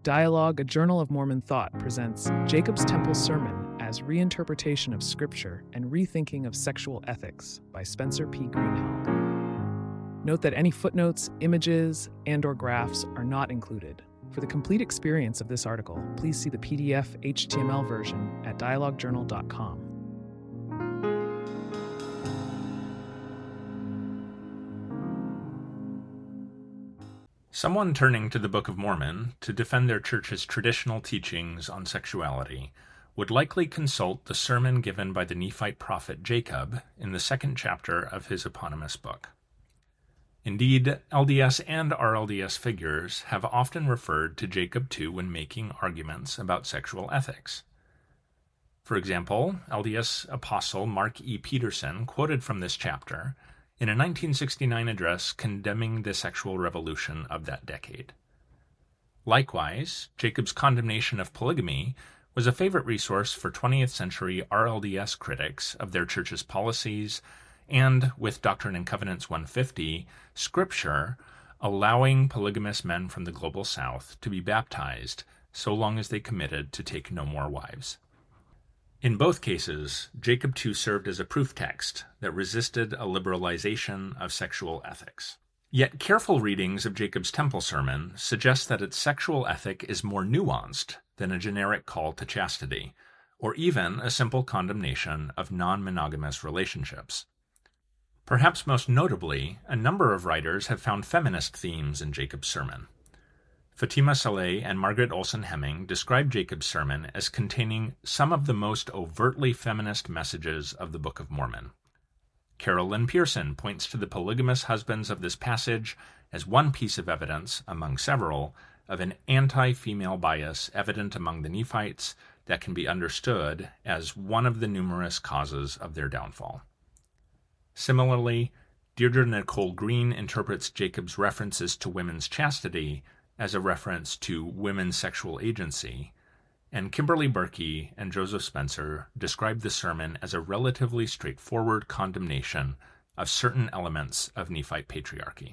Dialogue, a Journal of Mormon Thought, presents Jacob's Temple Sermon as Reinterpretation of Scripture and Rethinking of Sexual Ethics by Spencer P. Greenhalgh. Note that any footnotes, images, and/or graphs are not included. For the complete experience of this article, please see the PDF HTML version at dialoguejournal.com. Someone turning to the Book of Mormon to defend their church's traditional teachings on sexuality would likely consult the sermon given by the Nephite prophet Jacob in the second chapter of his eponymous book. Indeed, LDS and RLDS figures have often referred to Jacob 2 when making arguments about sexual ethics. For example, LDS apostle Mark E. Peterson quoted from this chapter in a 1969 address condemning the sexual revolution of that decade. Likewise, Jacob's condemnation of polygamy was a favorite resource for 20th century RLDS critics of their church's policies and, with Doctrine and Covenants 150, Scripture allowing polygamous men from the Global South to be baptized so long as they committed to take no more wives. In both cases, Jacob 2 served as a proof text that resisted a liberalization of sexual ethics. Yet careful readings of Jacob's Temple Sermon suggest that its sexual ethic is more nuanced than a generic call to chastity, or even a simple condemnation of non-monogamous relationships. Perhaps most notably, a number of writers have found feminist themes in Jacob's sermon. Fatima Saleh and Margaret Olson Hemming describe Jacob's sermon as containing some of the most overtly feminist messages of the Book of Mormon. Carol Lynn Pearson points to the polygamous husbands of this passage as one piece of evidence, among several, of an anti-female bias evident among the Nephites that can be understood as one of the numerous causes of their downfall. Similarly, Deirdre Nicole Green interprets Jacob's references to women's chastity as a reference to women's sexual agency, and Kimberly Berkey and Joseph Spencer describe the sermon as a relatively straightforward condemnation of certain elements of Nephite patriarchy.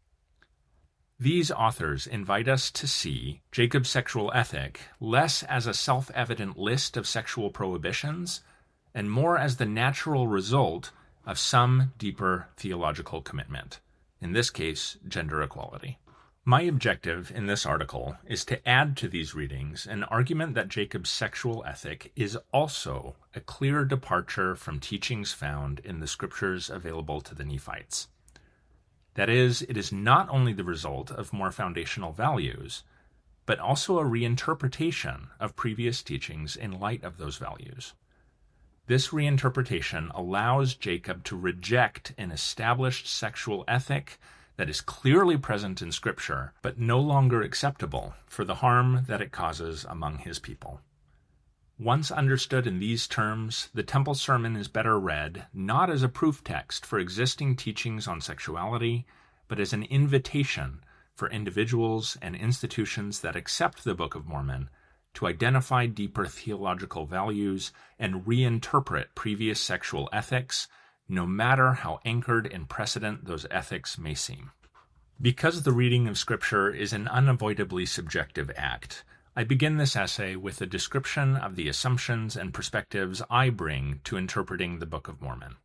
These authors invite us to see Jacob's sexual ethic less as a self-evident list of sexual prohibitions and more as the natural result of some deeper theological commitment, in this case, gender equality. My objective in this article is to add to these readings an argument that Jacob's sexual ethic is also a clear departure from teachings found in the scriptures available to the Nephites. That is, it is not only the result of more foundational values, but also a reinterpretation of previous teachings in light of those values. This reinterpretation allows Jacob to reject an established sexual ethic that is clearly present in Scripture, but no longer acceptable for the harm that it causes among his people. Once understood in these terms, the Temple Sermon is better read not as a proof text for existing teachings on sexuality, but as an invitation for individuals and institutions that accept the Book of Mormon to identify deeper theological values and reinterpret previous sexual ethics, no matter how anchored in precedent those ethics may seem. Because the reading of Scripture is an unavoidably subjective act, I begin this essay with a description of the assumptions and perspectives I bring to interpreting the Book of Mormon.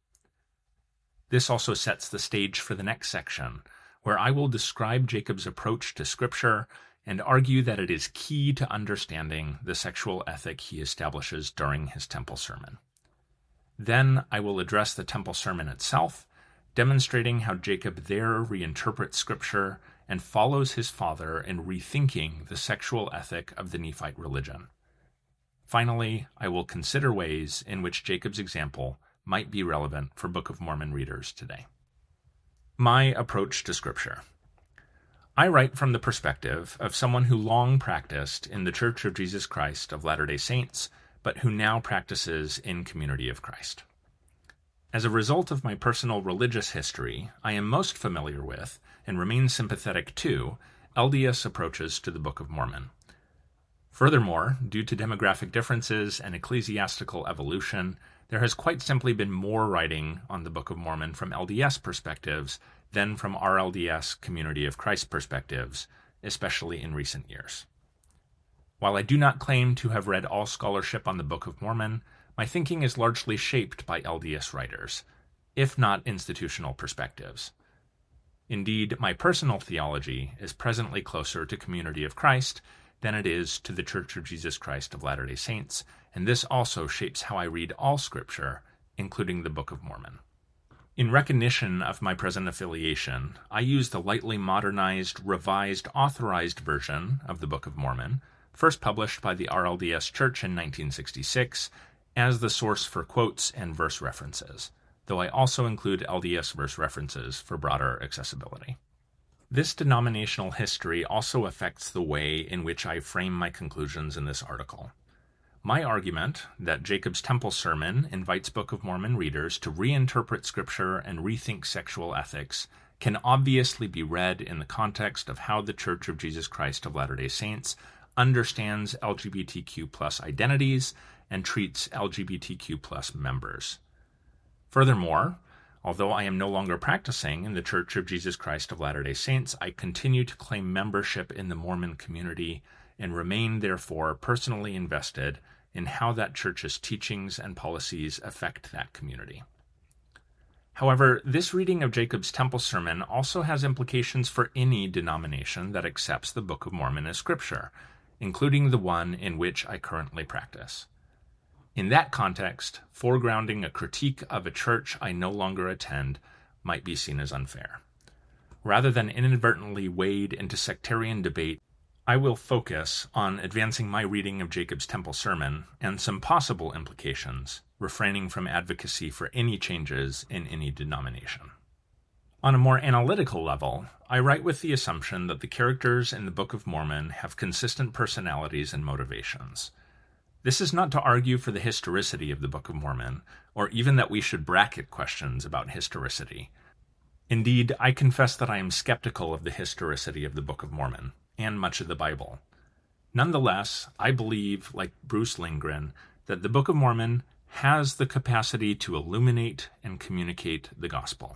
This also sets the stage for the next section, where I will describe Jacob's approach to Scripture and argue that it is key to understanding the sexual ethic he establishes during his Temple Sermon. Then I will address the Temple Sermon itself, demonstrating how Jacob there reinterprets Scripture and follows his father in rethinking the sexual ethic of the Nephite religion. Finally, I will consider ways in which Jacob's example might be relevant for Book of Mormon readers today. My approach to Scripture. I write from the perspective of someone who long practiced in the Church of Jesus Christ of Latter-day Saints, but who now practices in Community of Christ. As a result of my personal religious history, I am most familiar with, and remain sympathetic to, LDS approaches to the Book of Mormon. Furthermore, due to demographic differences and ecclesiastical evolution, there has quite simply been more writing on the Book of Mormon from LDS perspectives than from RLDS Community of Christ perspectives, especially in recent years. While I do not claim to have read all scholarship on the Book of Mormon, my thinking is largely shaped by LDS writers, if not institutional perspectives. Indeed, my personal theology is presently closer to Community of Christ than it is to the Church of Jesus Christ of Latter-day Saints, and this also shapes how I read all Scripture, including the Book of Mormon. In recognition of my present affiliation, I use the lightly modernized, revised, authorized version of the Book of Mormon, first published by the RLDS Church in 1966, as the source for quotes and verse references, though I also include LDS verse references for broader accessibility. This denominational history also affects the way in which I frame my conclusions in this article. My argument that Jacob's Temple sermon invites Book of Mormon readers to reinterpret Scripture and rethink sexual ethics can obviously be read in the context of how the Church of Jesus Christ of Latter-day Saints understands LGBTQ+ identities and treats LGBTQ+ members. Furthermore, although I am no longer practicing in the Church of Jesus Christ of Latter-day Saints, I continue to claim membership in the Mormon community and remain, therefore, personally invested in how that church's teachings and policies affect that community. However, this reading of Jacob's Temple sermon also has implications for any denomination that accepts the Book of Mormon as Scripture, including the one in which I currently practice. In that context, foregrounding a critique of a church I no longer attend might be seen as unfair. Rather than inadvertently wade into sectarian debate, I will focus on advancing my reading of Jacob's Temple sermon and some possible implications, refraining from advocacy for any changes in any denomination. On a more analytical level, I write with the assumption that the characters in the Book of Mormon have consistent personalities and motivations. This is not to argue for the historicity of the Book of Mormon, or even that we should bracket questions about historicity. Indeed, I confess that I am skeptical of the historicity of the Book of Mormon, and much of the Bible. Nonetheless, I believe, like Bruce Lindgren, that the Book of Mormon has the capacity to illuminate and communicate the gospel.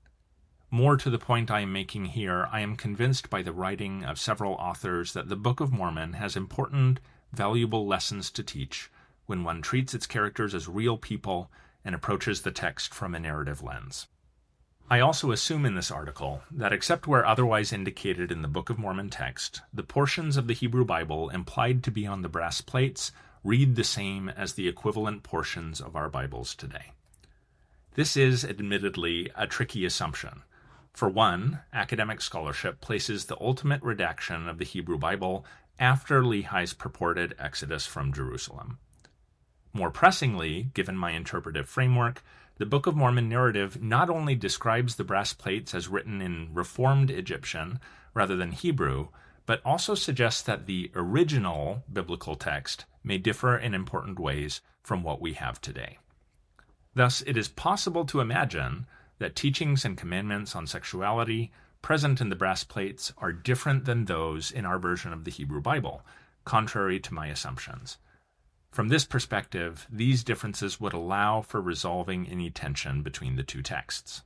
More to the point I am making here, I am convinced by the writing of several authors that the Book of Mormon has important, valuable lessons to teach when one treats its characters as real people and approaches the text from a narrative lens. I also assume in this article that, except where otherwise indicated in the Book of Mormon text, the portions of the Hebrew Bible implied to be on the brass plates read the same as the equivalent portions of our Bibles today. This is, admittedly, a tricky assumption. For one, academic scholarship places the ultimate redaction of the Hebrew Bible after Lehi's purported exodus from Jerusalem. More pressingly, given my interpretive framework, the Book of Mormon narrative not only describes the brass plates as written in Reformed Egyptian rather than Hebrew, but also suggests that the original biblical text may differ in important ways from what we have today. Thus, it is possible to imagine that teachings and commandments on sexuality present in the brass plates are different than those in our version of the Hebrew Bible, contrary to my assumptions. From this perspective, these differences would allow for resolving any tension between the two texts.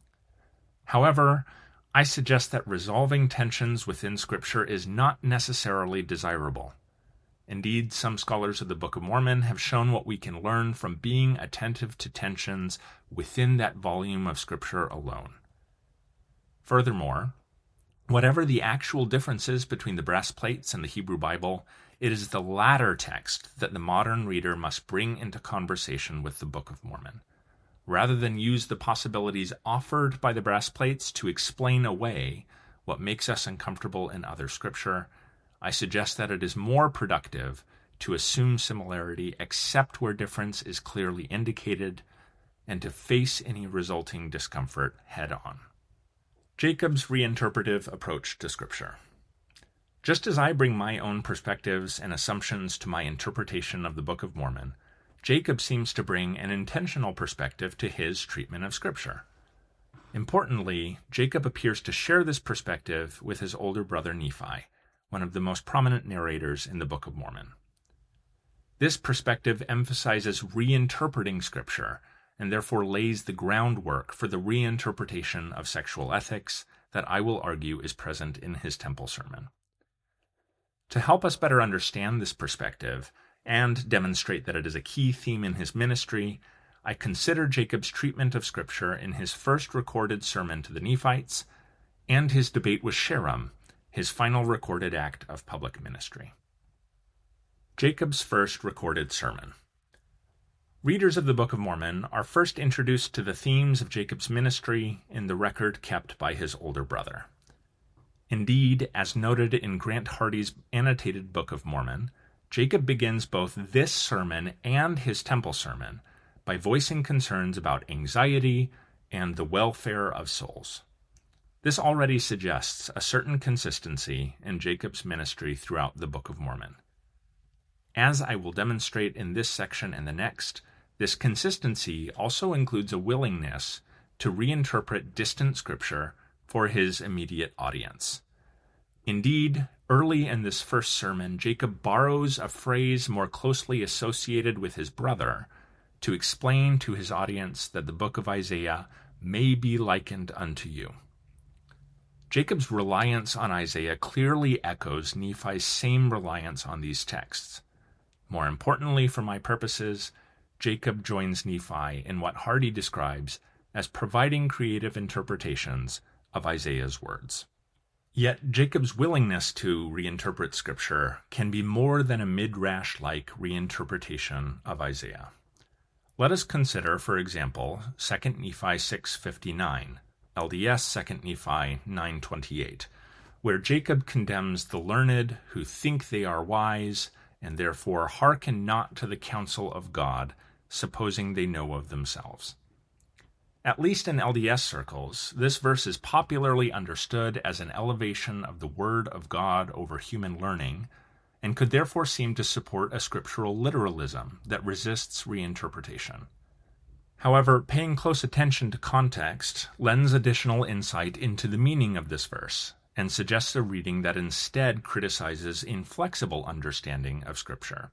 However, I suggest that resolving tensions within Scripture is not necessarily desirable. Indeed, some scholars of the Book of Mormon have shown what we can learn from being attentive to tensions within that volume of Scripture alone. Furthermore, whatever the actual differences between the brass plates and the Hebrew Bible, it is the latter text that the modern reader must bring into conversation with the Book of Mormon. Rather than use the possibilities offered by the brass plates to explain away what makes us uncomfortable in other Scripture, I suggest that it is more productive to assume similarity except where difference is clearly indicated, and to face any resulting discomfort head-on. Jacob's reinterpretive approach to Scripture. Just as I bring my own perspectives and assumptions to my interpretation of the Book of Mormon, Jacob seems to bring an intentional perspective to his treatment of Scripture. Importantly, Jacob appears to share this perspective with his older brother Nephi, one of the most prominent narrators in the Book of Mormon. This perspective emphasizes reinterpreting Scripture, and therefore lays the groundwork for the reinterpretation of sexual ethics that I will argue is present in his temple sermon. To help us better understand this perspective and demonstrate that it is a key theme in his ministry, I consider Jacob's treatment of Scripture in his first recorded sermon to the Nephites and his debate with Sherem, his final recorded act of public ministry. Jacob's first recorded sermon. Readers of the Book of Mormon are first introduced to the themes of Jacob's ministry in the record kept by his older brother. Indeed, as noted in Grant Hardy's annotated Book of Mormon, Jacob begins both this sermon and his temple sermon by voicing concerns about anxiety and the welfare of souls. This already suggests a certain consistency in Jacob's ministry throughout the Book of Mormon. As I will demonstrate in this section and the next, this consistency also includes a willingness to reinterpret distant scripture for his immediate audience. Indeed, early in this first sermon, Jacob borrows a phrase more closely associated with his brother to explain to his audience that the book of Isaiah may be likened unto you. Jacob's reliance on Isaiah clearly echoes Nephi's same reliance on these texts. More importantly for my purposes, Jacob joins Nephi in what Hardy describes as providing creative interpretations of Isaiah's words. Yet Jacob's willingness to reinterpret Scripture can be more than a midrash-like reinterpretation of Isaiah. Let us consider, for example, 2 Nephi 6:59, LDS 2 Nephi 9:28, where Jacob condemns the learned who think they are wise, and therefore hearken not to the counsel of God, supposing they know of themselves. At least in LDS circles, this verse is popularly understood as an elevation of the Word of God over human learning, and could therefore seem to support a scriptural literalism that resists reinterpretation. However, paying close attention to context lends additional insight into the meaning of this verse, and suggests a reading that instead criticizes inflexible understanding of Scripture.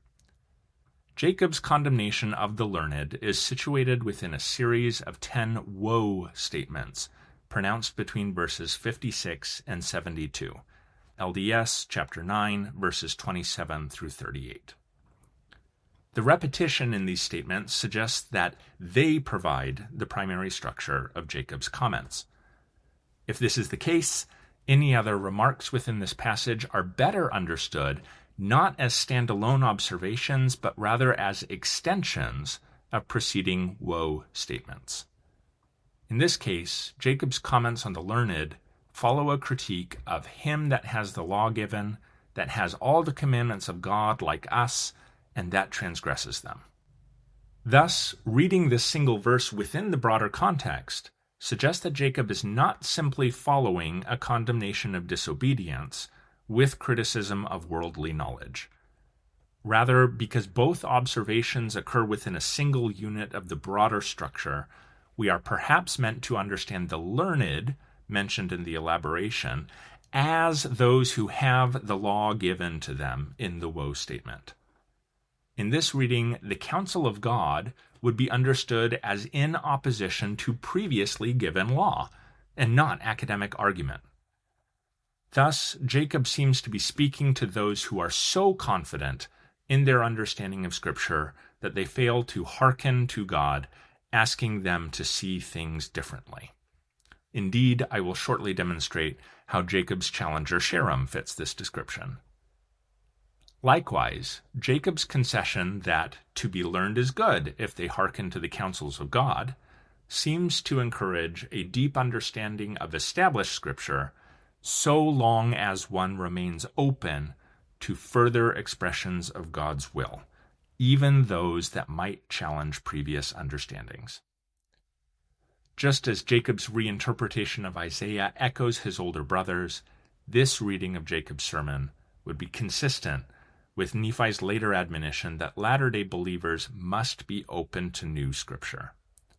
Jacob's condemnation of the learned is situated within a series of 10 woe statements pronounced between verses 56 and 72, LDS chapter 9, verses 27 through 38. The repetition in these statements suggests that they provide the primary structure of Jacob's comments. If this is the case, any other remarks within this passage are better understood not as standalone observations, but rather as extensions of preceding woe statements. In this case, Jacob's comments on the learned follow a critique of him that has the law given, that has all the commandments of God like us, and that transgresses them. Thus, reading this single verse within the broader context suggests that Jacob is not simply following a condemnation of disobedience with criticism of worldly knowledge. Rather, because both observations occur within a single unit of the broader structure, we are perhaps meant to understand the learned, mentioned in the elaboration, as those who have the law given to them in the woe statement. In this reading, the counsel of God would be understood as in opposition to previously given law, and not academic argument. Thus, Jacob seems to be speaking to those who are so confident in their understanding of Scripture that they fail to hearken to God, asking them to see things differently. Indeed, I will shortly demonstrate how Jacob's challenger Sherem fits this description. Likewise, Jacob's concession that to be learned is good if they hearken to the counsels of God seems to encourage a deep understanding of established Scripture so long as one remains open to further expressions of God's will, even those that might challenge previous understandings. Just as Jacob's reinterpretation of Isaiah echoes his older brothers, this reading of Jacob's sermon would be consistent with Nephi's later admonition that latter-day believers must be open to new Scripture.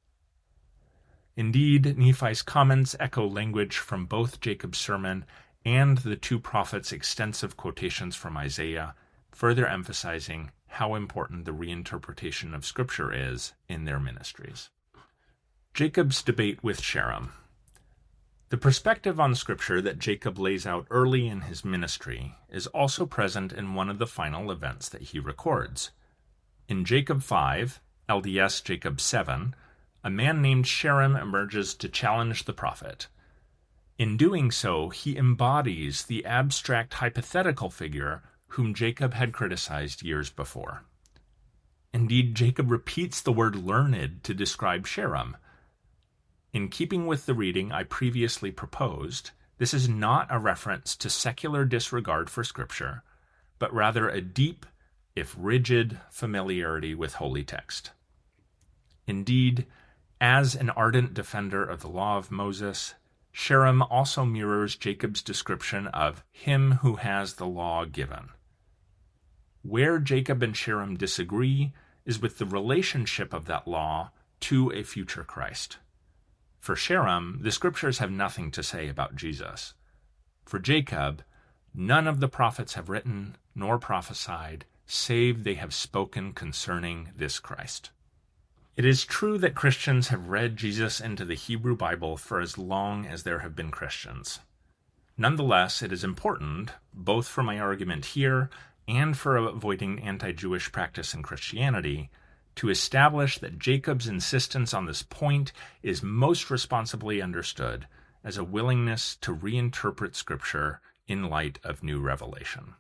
Indeed, Nephi's comments echo language from both Jacob's sermon and the two prophets' extensive quotations from Isaiah, further emphasizing how important the reinterpretation of Scripture is in their ministries. Jacob's debate with Sherem. The perspective on Scripture that Jacob lays out early in his ministry is also present in one of the final events that he records. In Jacob 5, LDS Jacob 7, a man named Sherem emerges to challenge the prophet. In doing so, he embodies the abstract hypothetical figure whom Jacob had criticized years before. Indeed, Jacob repeats the word learned to describe Sherem. In keeping with the reading I previously proposed, this is not a reference to secular disregard for Scripture, but rather a deep, if rigid, familiarity with holy text. Indeed, as an ardent defender of the law of Moses, Sherem also mirrors Jacob's description of him who has the law given. Where Jacob and Sherem disagree is with the relationship of that law to a future Christ. For Sherem, the Scriptures have nothing to say about Jesus. For Jacob, none of the prophets have written nor prophesied, save they have spoken concerning this Christ. It is true that Christians have read Jesus into the Hebrew Bible for as long as there have been Christians. Nonetheless, it is important, both for my argument here and for avoiding anti-Jewish practice in Christianity, to establish that Jacob's insistence on this point is most responsibly understood as a willingness to reinterpret Scripture in light of new revelation.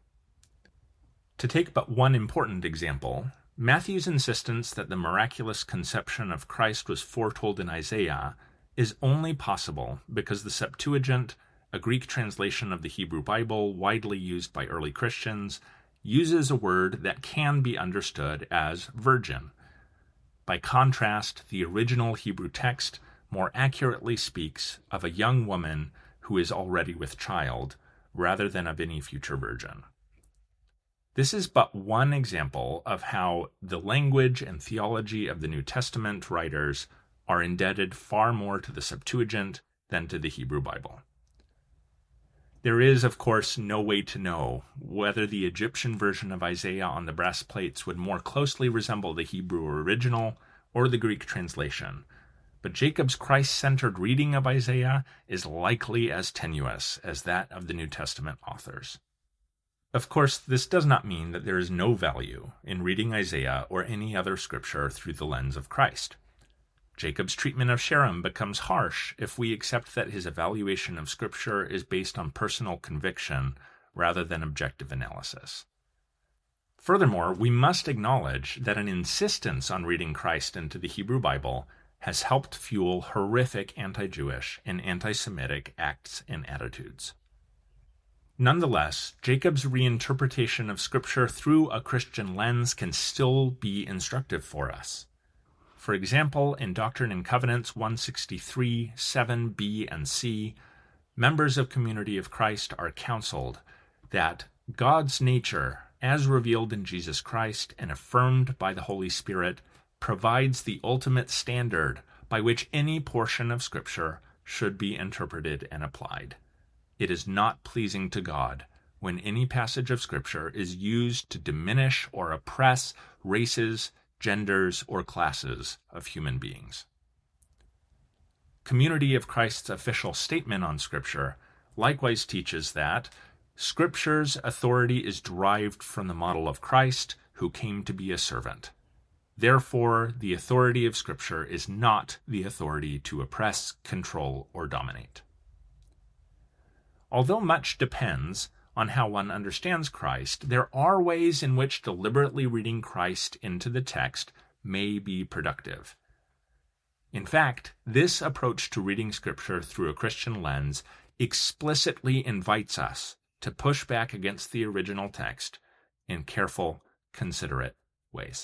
To take but one important example, Matthew's insistence that the miraculous conception of Christ was foretold in Isaiah is only possible because the Septuagint, a Greek translation of the Hebrew Bible widely used by early Christians, uses a word that can be understood as virgin. By contrast, the original Hebrew text more accurately speaks of a young woman who is already with child, rather than of any future virgin. This is but one example of how the language and theology of the New Testament writers are indebted far more to the Septuagint than to the Hebrew Bible. There is, of course, no way to know whether the Egyptian version of Isaiah on the brass plates would more closely resemble the Hebrew original or the Greek translation, but Jacob's Christ-centered reading of Isaiah is likely as tenuous as that of the New Testament authors. Of course, this does not mean that there is no value in reading Isaiah or any other scripture through the lens of Christ. Jacob's treatment of Sherem becomes harsh if we accept that his evaluation of Scripture is based on personal conviction rather than objective analysis. Furthermore, we must acknowledge that an insistence on reading Christ into the Hebrew Bible has helped fuel horrific anti-Jewish and anti-Semitic acts and attitudes. Nonetheless, Jacob's reinterpretation of Scripture through a Christian lens can still be instructive for us. For example, in Doctrine and Covenants 163, 7b and c, members of Community of Christ are counseled that God's nature, as revealed in Jesus Christ and affirmed by the Holy Spirit, provides the ultimate standard by which any portion of Scripture should be interpreted and applied. It is not pleasing to God when any passage of Scripture is used to diminish or oppress races, genders, or classes of human beings. Community of Christ's official statement on Scripture likewise teaches that Scripture's authority is derived from the model of Christ, who came to be a servant. Therefore, the authority of Scripture is not the authority to oppress, control, or dominate. Although much depends on how one understands Christ, there are ways in which deliberately reading Christ into the text may be productive. In fact, this approach to reading Scripture through a Christian lens explicitly invites us to push back against the original text in careful, considerate ways.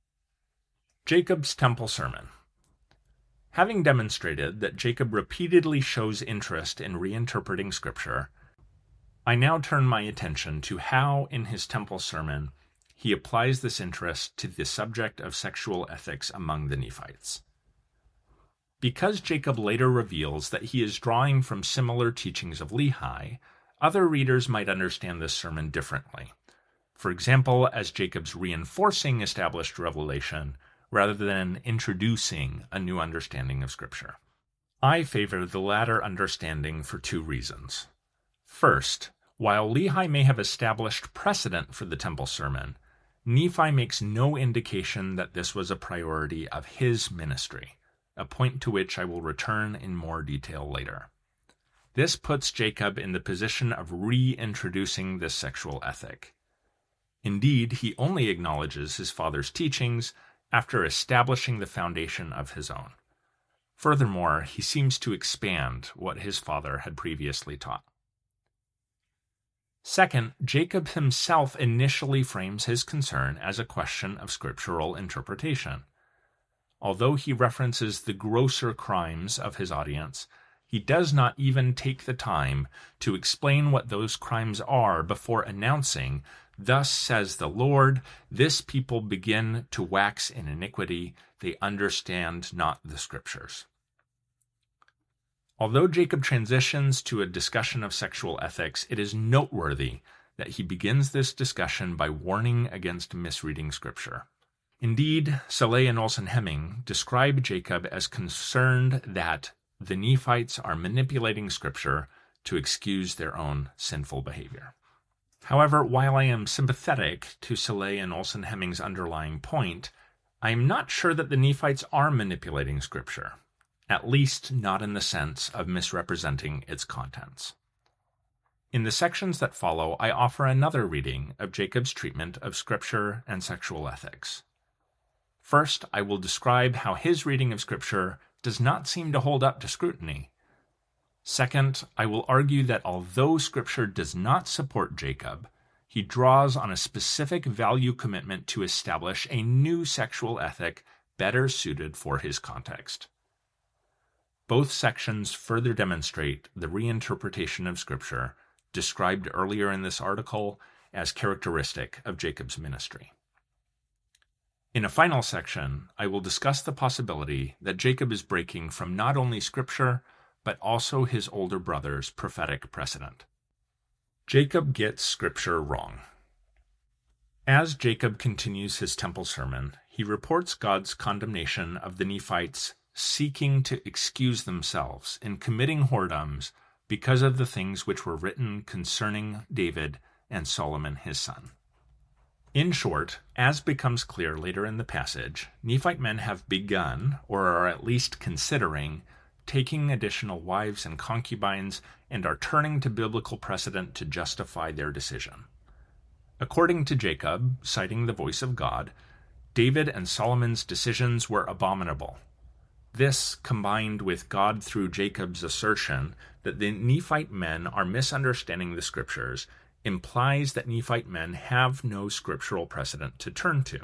Jacob's Temple Sermon. Having demonstrated that Jacob repeatedly shows interest in reinterpreting Scripture, I now turn my attention to how, in his Temple Sermon, he applies this interest to the subject of sexual ethics among the Nephites. Because Jacob later reveals that he is drawing from similar teachings of Lehi, other readers might understand this sermon differently. For example, as Jacob's reinforcing established revelation rather than introducing a new understanding of Scripture. I favor the latter understanding for two reasons. First, while Lehi may have established precedent for the temple sermon, Nephi makes no indication that this was a priority of his ministry, a point to which I will return in more detail later. This puts Jacob in the position of reintroducing this sexual ethic. Indeed, he only acknowledges his father's teachings after establishing the foundation of his own. Furthermore, he seems to expand what his father had previously taught. Second, Jacob himself initially frames his concern as a question of scriptural interpretation. Although he references the grosser crimes of his audience, he does not even take the time to explain what those crimes are before announcing, "Thus says the Lord, this people begin to wax in iniquity, they understand not the Scriptures." Although Jacob transitions to a discussion of sexual ethics, it is noteworthy that he begins this discussion by warning against misreading Scripture. Indeed, Saleh and Olson-Hemming describe Jacob as concerned that the Nephites are manipulating Scripture to excuse their own sinful behavior. However, while I am sympathetic to Saleh and Olson-Hemming's underlying point, I am not sure that the Nephites are manipulating Scripture, at least not in the sense of misrepresenting its contents. In the sections that follow, I offer another reading of Jacob's treatment of Scripture and sexual ethics. First, I will describe how his reading of Scripture does not seem to hold up to scrutiny. Second, I will argue that although Scripture does not support Jacob, he draws on a specific value commitment to establish a new sexual ethic better suited for his context. Both sections further demonstrate the reinterpretation of Scripture described earlier in this article as characteristic of Jacob's ministry. In a final section, I will discuss the possibility that Jacob is breaking from not only Scripture, but also his older brother's prophetic precedent. Jacob gets Scripture wrong. As Jacob continues his temple sermon, he reports God's condemnation of the Nephites seeking to excuse themselves in committing whoredoms because of the things which were written concerning David and Solomon his son. In short, as becomes clear later in the passage, Nephite men have begun, or are at least considering, taking additional wives and concubines, and are turning to biblical precedent to justify their decision. According to Jacob, citing the voice of God, David and Solomon's decisions were abominable. This, combined with God through Jacob's assertion that the Nephite men are misunderstanding the Scriptures, implies that Nephite men have no scriptural precedent to turn to.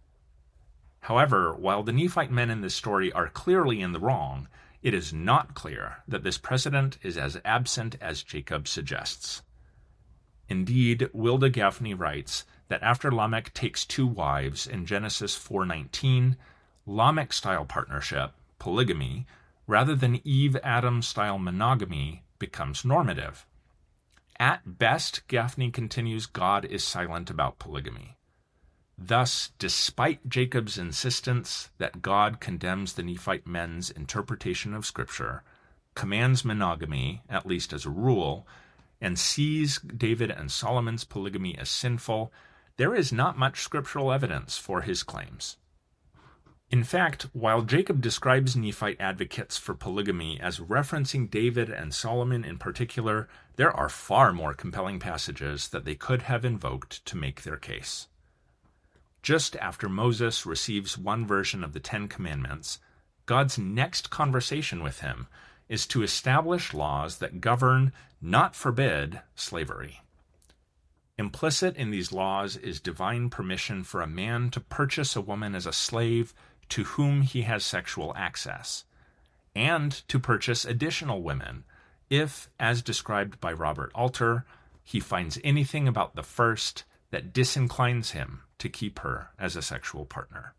However, while the Nephite men in this story are clearly in the wrong, it is not clear that this precedent is as absent as Jacob suggests. Indeed, Wilda Gaffney writes that after Lamech takes 2 wives in Genesis 4:19, Lamech-style partnership, polygamy, rather than Eve-Adam-style monogamy, becomes normative. At best, Gaffney continues, God is silent about polygamy. Thus, despite Jacob's insistence that God condemns the Nephite men's interpretation of Scripture, commands monogamy, at least as a rule, and sees David and Solomon's polygamy as sinful, there is not much scriptural evidence for his claims. In fact, while Jacob describes Nephite advocates for polygamy as referencing David and Solomon in particular, there are far more compelling passages that they could have invoked to make their case. Just after Moses receives one version of the 10 Commandments, God's next conversation with him is to establish laws that govern, not forbid, slavery. Implicit in these laws is divine permission for a man to purchase a woman as a slave to whom he has sexual access, and to purchase additional women if, as described by Robert Alter, he finds anything about the first that disinclines him to keep her as a sexual partner.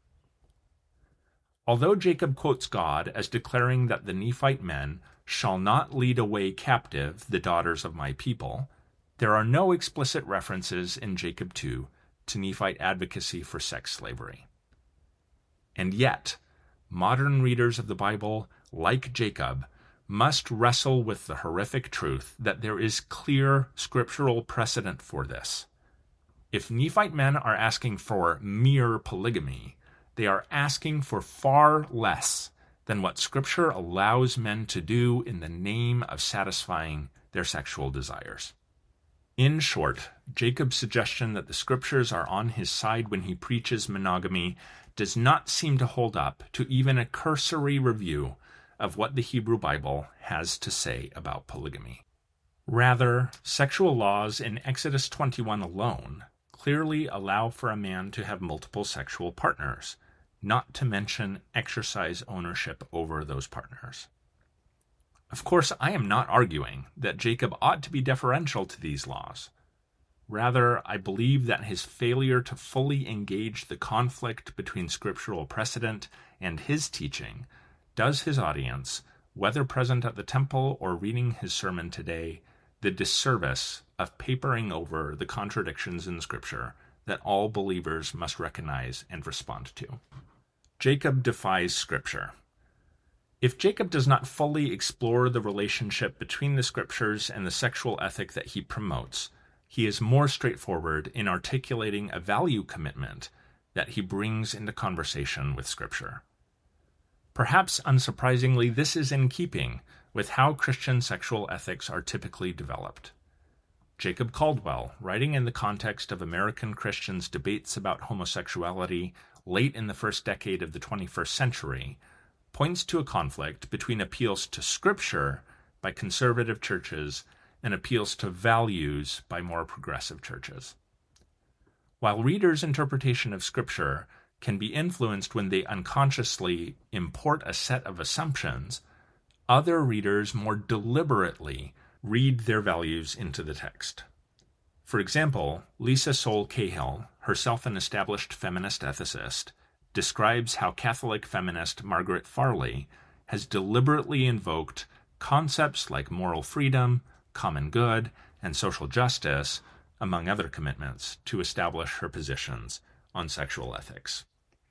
Although Jacob quotes God as declaring that the Nephite men shall not lead away captive the daughters of my people, there are no explicit references in Jacob 2 to Nephite advocacy for sex slavery. And yet, modern readers of the Bible, like Jacob, must wrestle with the horrific truth that there is clear scriptural precedent for this. If Nephite men are asking for mere polygamy, they are asking for far less than what Scripture allows men to do in the name of satisfying their sexual desires. In short, Jacob's suggestion that the Scriptures are on his side when he preaches monogamy does not seem to hold up to even a cursory review of what the Hebrew Bible has to say about polygamy. Rather, sexual laws in Exodus 21 alone clearly allow for a man to have multiple sexual partners, not to mention exercise ownership over those partners. Of course, I am not arguing that Jacob ought to be deferential to these laws. Rather, I believe that his failure to fully engage the conflict between scriptural precedent and his teaching does his audience, whether present at the temple or reading his sermon today, the disservice of papering over the contradictions in Scripture that all believers must recognize and respond to. Jacob defies Scripture. If Jacob does not fully explore the relationship between the Scriptures and the sexual ethic that he promotes, he is more straightforward in articulating a value commitment that he brings into conversation with Scripture. Perhaps unsurprisingly, this is in keeping with how Christian sexual ethics are typically developed. Jacob Caldwell, writing in the context of American Christians' debates about homosexuality late in the first decade of the 21st century, points to a conflict between appeals to Scripture by conservative churches and appeals to values by more progressive churches. While readers' interpretation of Scripture can be influenced when they unconsciously import a set of assumptions, other readers more deliberately read their values into the text. For example, Lisa Soul Cahill, herself an established feminist ethicist, describes how Catholic feminist Margaret Farley has deliberately invoked concepts like moral freedom, common good, and social justice, among other commitments, to establish her positions on sexual ethics.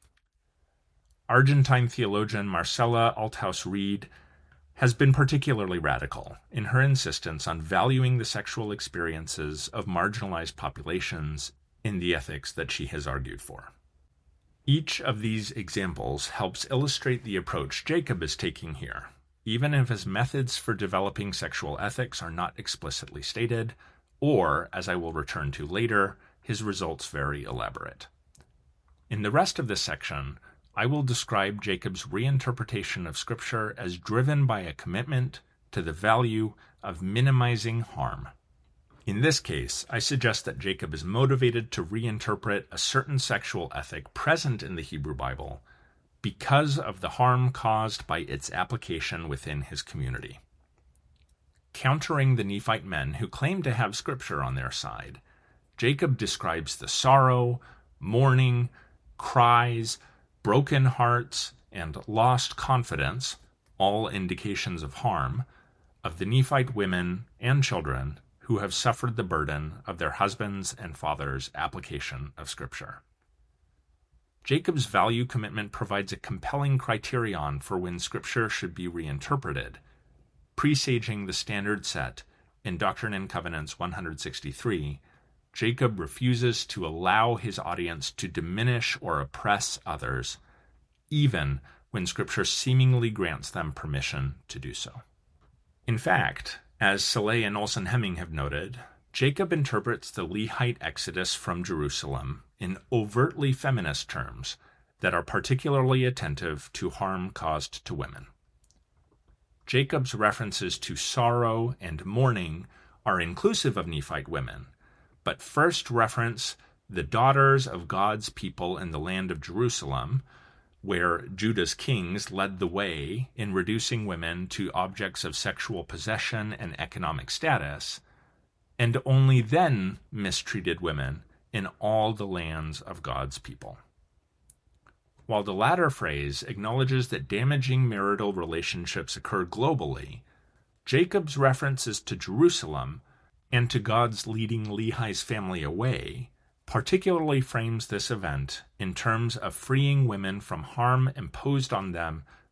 Argentine theologian Marcella Althaus-Reed has been particularly radical in her insistence on valuing the sexual experiences of marginalized populations in the ethics that she has argued for. Each of these examples helps illustrate the approach Jacob is taking here, even if his methods for developing sexual ethics are not explicitly stated, or, as I will return to later, his results very elaborate. In the rest of this section, I will describe Jacob's reinterpretation of Scripture as driven by a commitment to the value of minimizing harm. In this case, I suggest that Jacob is motivated to reinterpret a certain sexual ethic present in the Hebrew Bible because of the harm caused by its application within his community. Countering the Nephite men who claim to have Scripture on their side, Jacob describes the sorrow, mourning, cries, broken hearts, and lost confidence, all indications of harm, of the Nephite women and children who have suffered the burden of their husbands' and fathers' application of Scripture. Jacob's value commitment provides a compelling criterion for when Scripture should be reinterpreted, presaging the standard set in Doctrine and Covenants 163. Jacob refuses to allow his audience to diminish or oppress others, even when Scripture seemingly grants them permission to do so. In fact, as Soleil and Olson Hemming have noted, Jacob interprets the Lehite exodus from Jerusalem in overtly feminist terms that are particularly attentive to harm caused to women. Jacob's references to sorrow and mourning are inclusive of Nephite women, but first reference the daughters of God's people in the land of Jerusalem, where Judah's kings led the way in reducing women to objects of sexual possession and economic status, and only then mistreated women in all the lands of God's people. While the latter phrase acknowledges that damaging marital relationships occur globally, Jacob's references to Jerusalem and to God's leading Lehi's family away particularly frames this event in terms of freeing women from harm imposed on them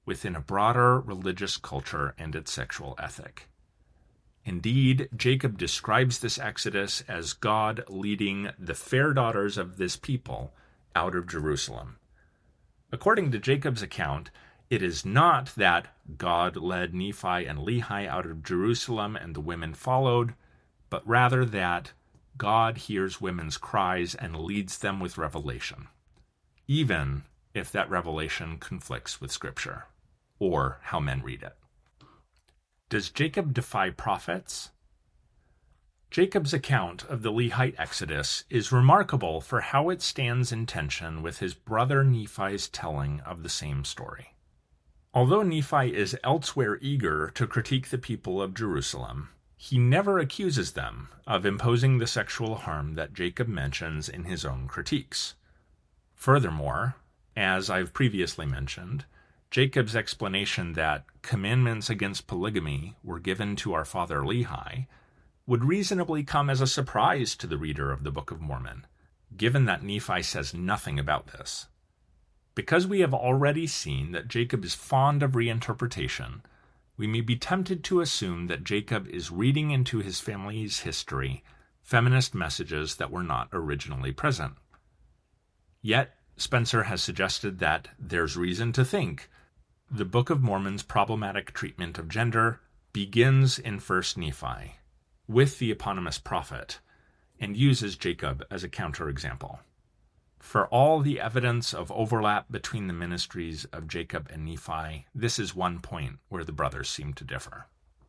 within a broader religious culture and its sexual ethic. Indeed, Jacob describes this exodus as God leading the fair daughters of this people out of Jerusalem. According to Jacob's account, it is not that God led Nephi and Lehi out of Jerusalem and the women followed, but rather that God hears women's cries and leads them with revelation, even if that revelation conflicts with Scripture, or how men read it. Does Jacob defy prophets? Jacob's account of the Lehite Exodus is remarkable for how it stands in tension with his brother Nephi's telling of the same story. Although Nephi is elsewhere eager to critique the people of Jerusalem, he never accuses them of imposing the sexual harm that Jacob mentions in his own critiques. Furthermore, as I've previously mentioned, Jacob's explanation that commandments against polygamy were given to our father Lehi would reasonably come as a surprise to the reader of the Book of Mormon, given that Nephi says nothing about this. Because we have already seen that Jacob is fond of reinterpretation, we may be tempted to assume that Jacob is reading into his family's history feminist messages that were not originally present. Yet, Spencer has suggested that there's reason to think the Book of Mormon's problematic treatment of gender begins in 1 Nephi, with the eponymous prophet, and uses Jacob as a counterexample. For all the evidence of overlap between the ministries of Jacob and Nephi, this is one point where the brothers seem to differ.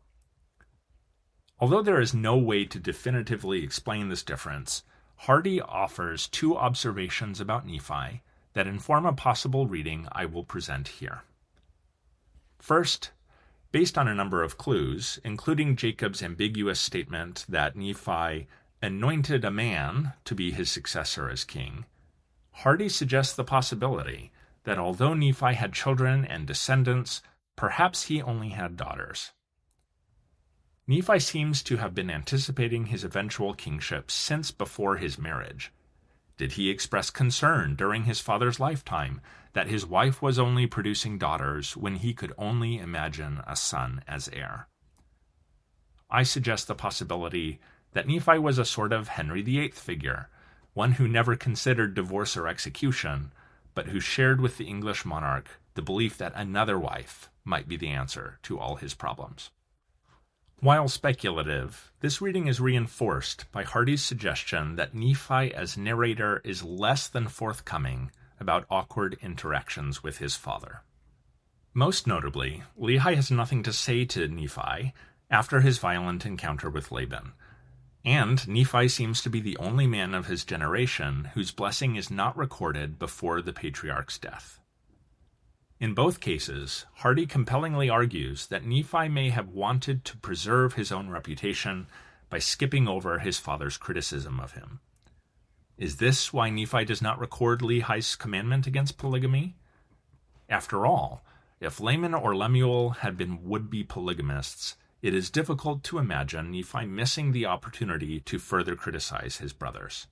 Although there is no way to definitively explain this difference, Hardy offers two observations about Nephi that inform a possible reading I will present here. First, based on a number of clues, including Jacob's ambiguous statement that Nephi anointed a man to be his successor as king, Hardy suggests the possibility that although Nephi had children and descendants, perhaps he only had daughters. Nephi seems to have been anticipating his eventual kingship since before his marriage. Did he express concern during his father's lifetime that his wife was only producing daughters when he could only imagine a son as heir? I suggest the possibility that Nephi was a sort of Henry VIII figure, one who never considered divorce or execution, but who shared with the English monarch the belief that another wife might be the answer to all his problems. While speculative, this reading is reinforced by Hardy's suggestion that Nephi as narrator is less than forthcoming about awkward interactions with his father. Most notably, Lehi has nothing to say to Nephi after his violent encounter with Laban, and Nephi seems to be the only man of his generation whose blessing is not recorded before the patriarch's death. In both cases, Hardy compellingly argues that Nephi may have wanted to preserve his own reputation by skipping over his father's criticism of him. Is this why Nephi does not record Lehi's commandment against polygamy? After all, if Laman or Lemuel had been would-be polygamists, it is difficult to imagine Nephi missing the opportunity to further criticize his brothers.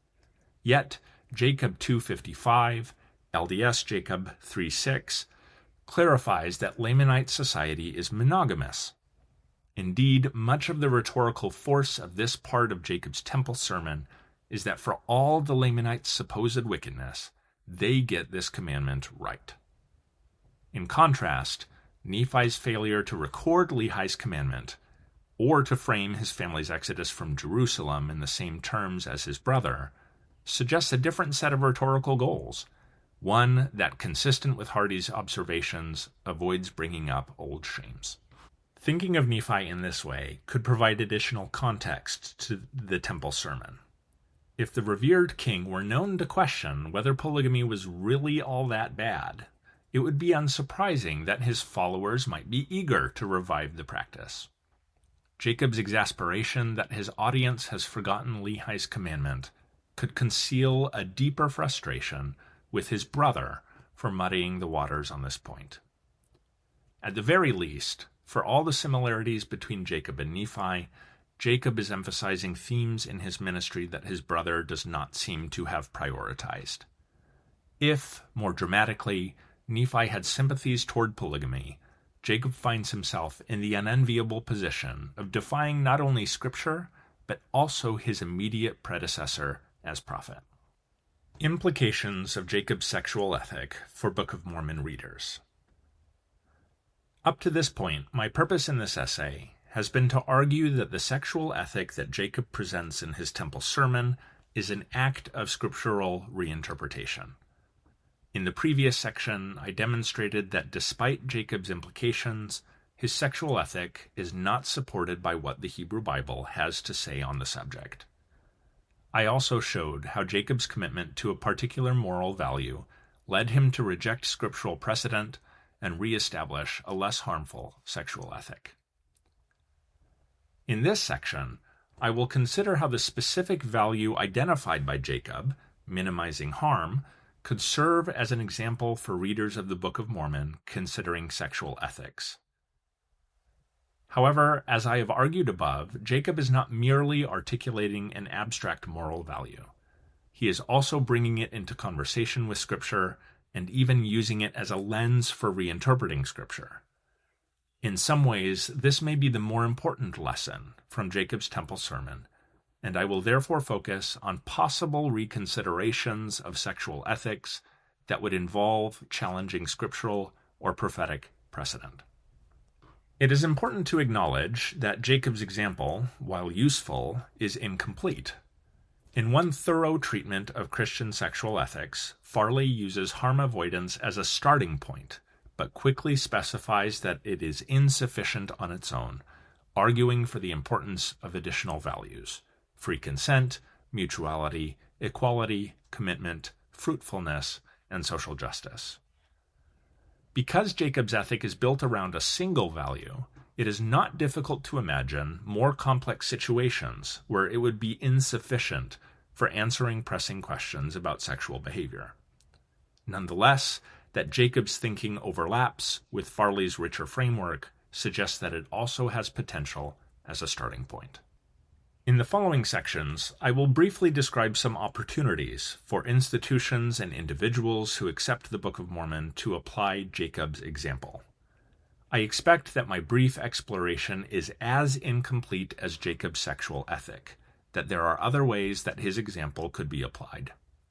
Yet, Jacob 2:55, LDS Jacob 3:6, clarifies that Lamanite society is monogamous. Indeed, much of the rhetorical force of this part of Jacob's temple sermon is that for all the Lamanites' supposed wickedness, they get this commandment right. In contrast, Nephi's failure to record Lehi's commandment, or to frame his family's exodus from Jerusalem in the same terms as his brother, suggests a different set of rhetorical goals, one that, consistent with Hardy's observations, avoids bringing up old shames. Thinking of Nephi in this way could provide additional context to the temple sermon. If the revered king were known to question whether polygamy was really all that bad, it would be unsurprising that his followers might be eager to revive the practice. Jacob's exasperation that his audience has forgotten Lehi's commandment could conceal a deeper frustration with his brother for muddying the waters on this point. At the very least, for all the similarities between Jacob and Nephi, Jacob is emphasizing themes in his ministry that his brother does not seem to have prioritized. If, more dramatically, Nephi had sympathies toward polygamy, Jacob finds himself in the unenviable position of defying not only Scripture, but also his immediate predecessor as prophet. Implications of Jacob's sexual ethic for Book of Mormon readers. Up to this point, my purpose in this essay has been to argue that the sexual ethic that Jacob presents in his temple sermon is an act of scriptural reinterpretation. In the previous section, I demonstrated that despite Jacob's implications, his sexual ethic is not supported by what the Hebrew Bible has to say on the subject. I also showed how Jacob's commitment to a particular moral value led him to reject scriptural precedent and reestablish a less harmful sexual ethic. In this section, I will consider how the specific value identified by Jacob, minimizing harm, could serve as an example for readers of the Book of Mormon considering sexual ethics. However, as I have argued above, Jacob is not merely articulating an abstract moral value. He is also bringing it into conversation with Scripture and even using it as a lens for reinterpreting Scripture. In some ways, this may be the more important lesson from Jacob's temple sermon, and I will therefore focus on possible reconsiderations of sexual ethics that would involve challenging scriptural or prophetic precedent. It is important to acknowledge that Jacob's example, while useful, is incomplete. In one thorough treatment of Christian sexual ethics, Farley uses harm avoidance as a starting point, but quickly specifies that it is insufficient on its own, arguing for the importance of additional values: free consent, mutuality, equality, commitment, fruitfulness, and social justice. Because Jacob's ethic is built around a single value, it is not difficult to imagine more complex situations where it would be insufficient for answering pressing questions about sexual behavior. Nonetheless, that Jacob's thinking overlaps with Farley's richer framework suggests that it also has potential as a starting point. In the following sections, I will briefly describe some opportunities for institutions and individuals who accept the Book of Mormon to apply Jacob's example. I expect that my brief exploration is as incomplete as Jacob's sexual ethic, that there are other ways that his example could be applied.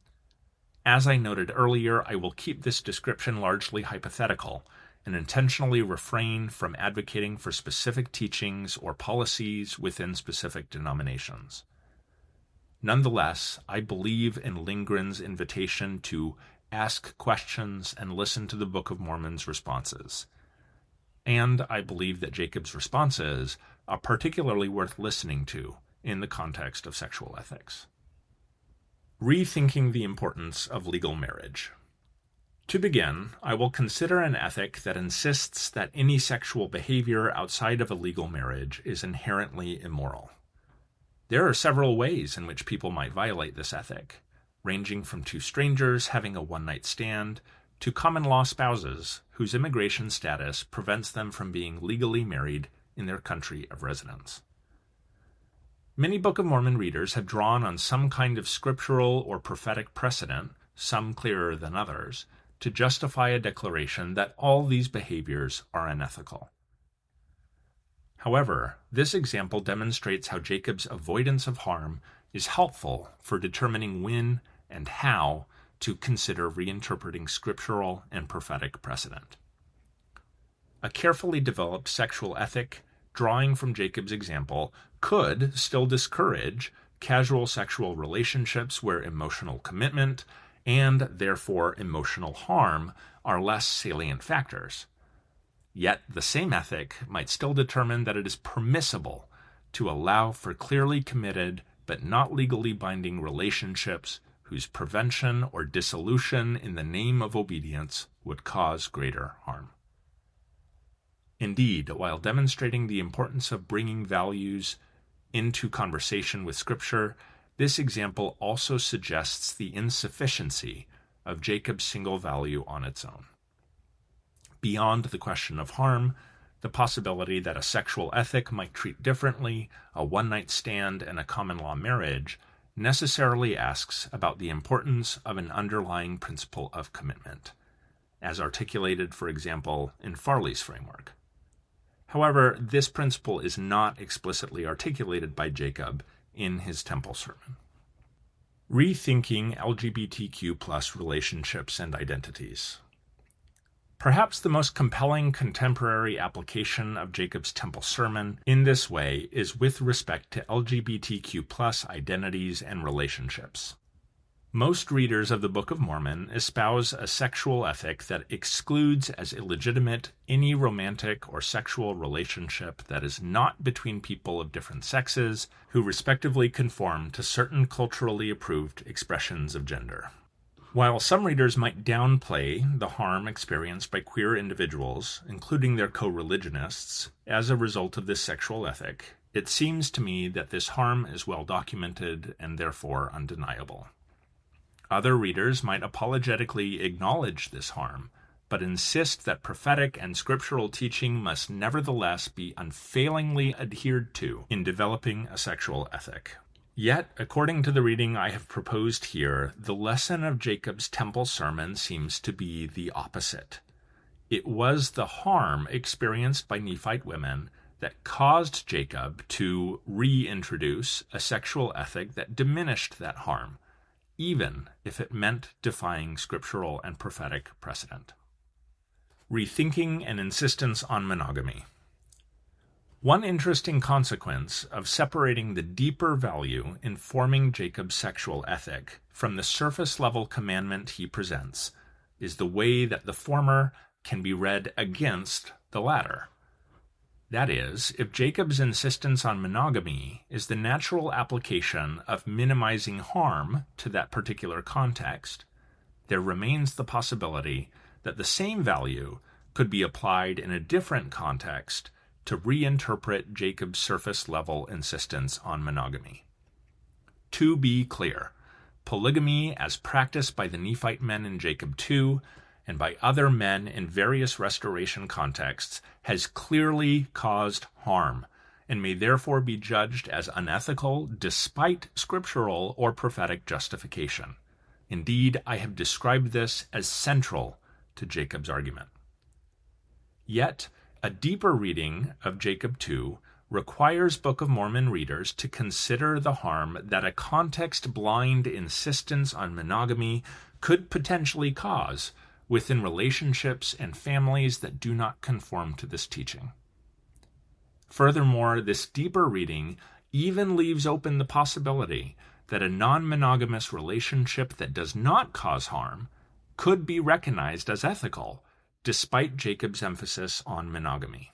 As I noted earlier, I will keep this description largely hypothetical and intentionally refrain from advocating for specific teachings or policies within specific denominations. Nonetheless, I believe in Lindgren's invitation to ask questions and listen to the Book of Mormon's responses. And I believe that Jacob's responses are particularly worth listening to in the context of sexual ethics. Rethinking the importance of legal marriage. To begin, I will consider an ethic that insists that any sexual behavior outside of a legal marriage is inherently immoral. There are several ways in which people might violate this ethic, ranging from two strangers having a one-night stand to common-law spouses whose immigration status prevents them from being legally married in their country of residence. Many Book of Mormon readers have drawn on some kind of scriptural or prophetic precedent, some clearer than others, to justify a declaration that all these behaviors are unethical. However, this example demonstrates how Jacob's avoidance of harm is helpful for determining when and how to consider reinterpreting scriptural and prophetic precedent. A carefully developed sexual ethic, drawing from Jacob's example, could still discourage casual sexual relationships where emotional commitment and therefore emotional harm are less salient factors. Yet the same ethic might still determine that it is permissible to allow for clearly committed but not legally binding relationships whose prevention or dissolution in the name of obedience would cause greater harm. Indeed, while demonstrating the importance of bringing values into conversation with Scripture, this example also suggests the insufficiency of Jacob's single value on its own. Beyond the question of harm, the possibility that a sexual ethic might treat differently a one-night stand and a common-law marriage necessarily asks about the importance of an underlying principle of commitment, as articulated, for example, in Farley's framework. However, this principle is not explicitly articulated by Jacob in his Temple Sermon. Rethinking LGBTQ+ relationships and identities. Perhaps the most compelling contemporary application of Jacob's Temple Sermon in this way is with respect to LGBTQ+ identities and relationships. Most readers of the Book of Mormon espouse a sexual ethic that excludes as illegitimate any romantic or sexual relationship that is not between people of different sexes who respectively conform to certain culturally approved expressions of gender. While some readers might downplay the harm experienced by queer individuals, including their co-religionists, as a result of this sexual ethic, it seems to me that this harm is well documented and therefore undeniable. Other readers might apologetically acknowledge this harm, but insist that prophetic and scriptural teaching must nevertheless be unfailingly adhered to in developing a sexual ethic. Yet, according to the reading I have proposed here, the lesson of Jacob's Temple Sermon seems to be the opposite. It was the harm experienced by Nephite women that caused Jacob to reintroduce a sexual ethic that diminished that harm, even if it meant defying scriptural and prophetic precedent. Rethinking an insistence on monogamy. One interesting consequence of separating the deeper value informing Jacob's sexual ethic from the surface-level commandment he presents is the way that the former can be read against the latter. That is, if Jacob's insistence on monogamy is the natural application of minimizing harm to that particular context, there remains the possibility that the same value could be applied in a different context to reinterpret Jacob's surface-level insistence on monogamy. To be clear, polygamy as practiced by the Nephite men in Jacob 2 and by other men in various restoration contexts has clearly caused harm and may therefore be judged as unethical despite scriptural or prophetic justification. Indeed, I have described this as central to Jacob's argument. Yet, a deeper reading of Jacob 2 requires Book of Mormon readers to consider the harm that a context-blind insistence on monogamy could potentially cause within relationships and families that do not conform to this teaching. Furthermore, this deeper reading even leaves open the possibility that a non-monogamous relationship that does not cause harm could be recognized as ethical, despite Jacob's emphasis on monogamy.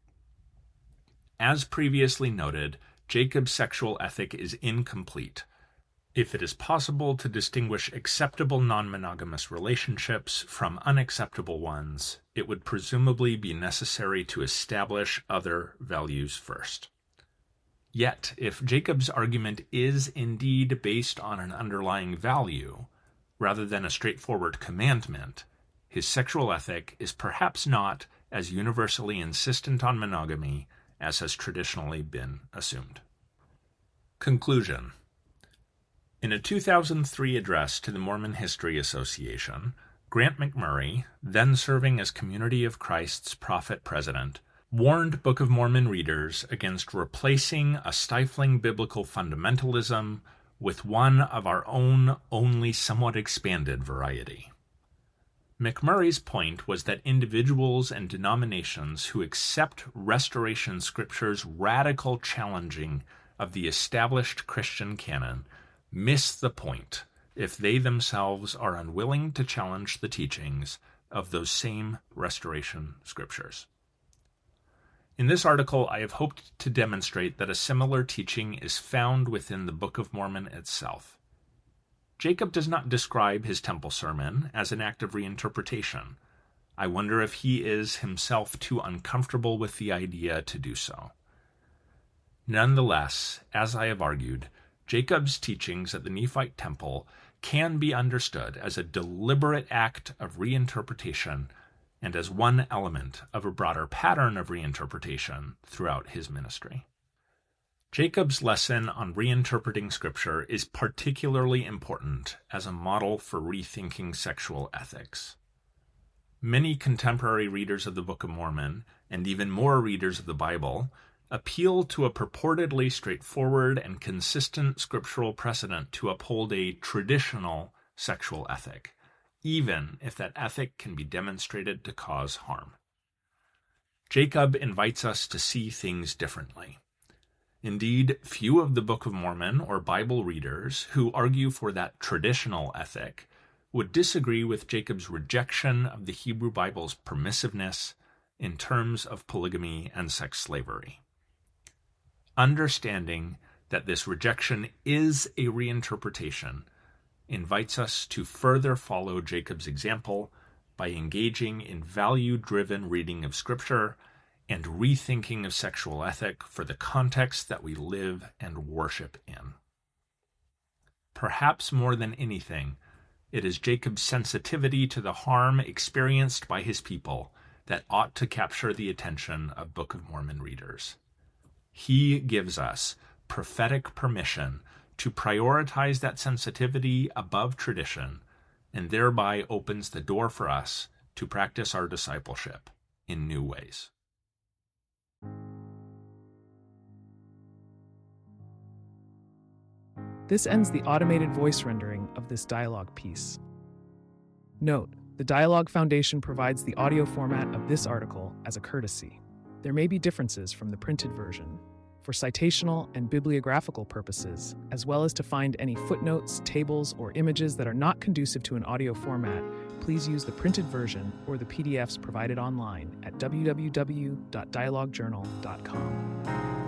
As previously noted, Jacob's sexual ethic is incomplete. If it is possible to distinguish acceptable non-monogamous relationships from unacceptable ones, it would presumably be necessary to establish other values first. Yet, if Jacob's argument is indeed based on an underlying value, rather than a straightforward commandment, his sexual ethic is perhaps not as universally insistent on monogamy as has traditionally been assumed. Conclusion. In a 2003 address to the Mormon History Association, Grant McMurray, then serving as Community of Christ's Prophet President, warned Book of Mormon readers against replacing a stifling biblical fundamentalism with one of our own only somewhat expanded variety. McMurray's point was that individuals and denominations who accept Restoration Scripture's radical challenging of the established Christian canon miss the point if they themselves are unwilling to challenge the teachings of those same Restoration Scriptures. In this article, I have hoped to demonstrate that a similar teaching is found within the Book of Mormon itself. Jacob does not describe his Temple Sermon as an act of reinterpretation. I wonder if he is himself too uncomfortable with the idea to do so. Nonetheless, as I have argued, Jacob's teachings at the Nephite Temple can be understood as a deliberate act of reinterpretation and as one element of a broader pattern of reinterpretation throughout his ministry. Jacob's lesson on reinterpreting Scripture is particularly important as a model for rethinking sexual ethics. Many contemporary readers of the Book of Mormon, and even more readers of the Bible, appeal to a purportedly straightforward and consistent scriptural precedent to uphold a traditional sexual ethic, even if that ethic can be demonstrated to cause harm. Jacob invites us to see things differently. Indeed, few of the Book of Mormon or Bible readers who argue for that traditional ethic would disagree with Jacob's rejection of the Hebrew Bible's permissiveness in terms of polygamy and sex slavery. Understanding that this rejection is a reinterpretation invites us to further follow Jacob's example by engaging in value-driven reading of Scripture and rethinking of sexual ethic for the context that we live and worship in. Perhaps more than anything, it is Jacob's sensitivity to the harm experienced by his people that ought to capture the attention of Book of Mormon readers. He gives us prophetic permission to prioritize that sensitivity above tradition, and thereby opens the door for us to practice our discipleship in new ways. This ends the automated voice rendering of this dialogue piece. Note, the Dialogue Foundation provides the audio format of this article as a courtesy. There may be differences from the printed version. For citational and bibliographical purposes, as well as to find any footnotes, tables, or images that are not conducive to an audio format, please use the printed version or the PDFs provided online at www.dialoguejournal.com.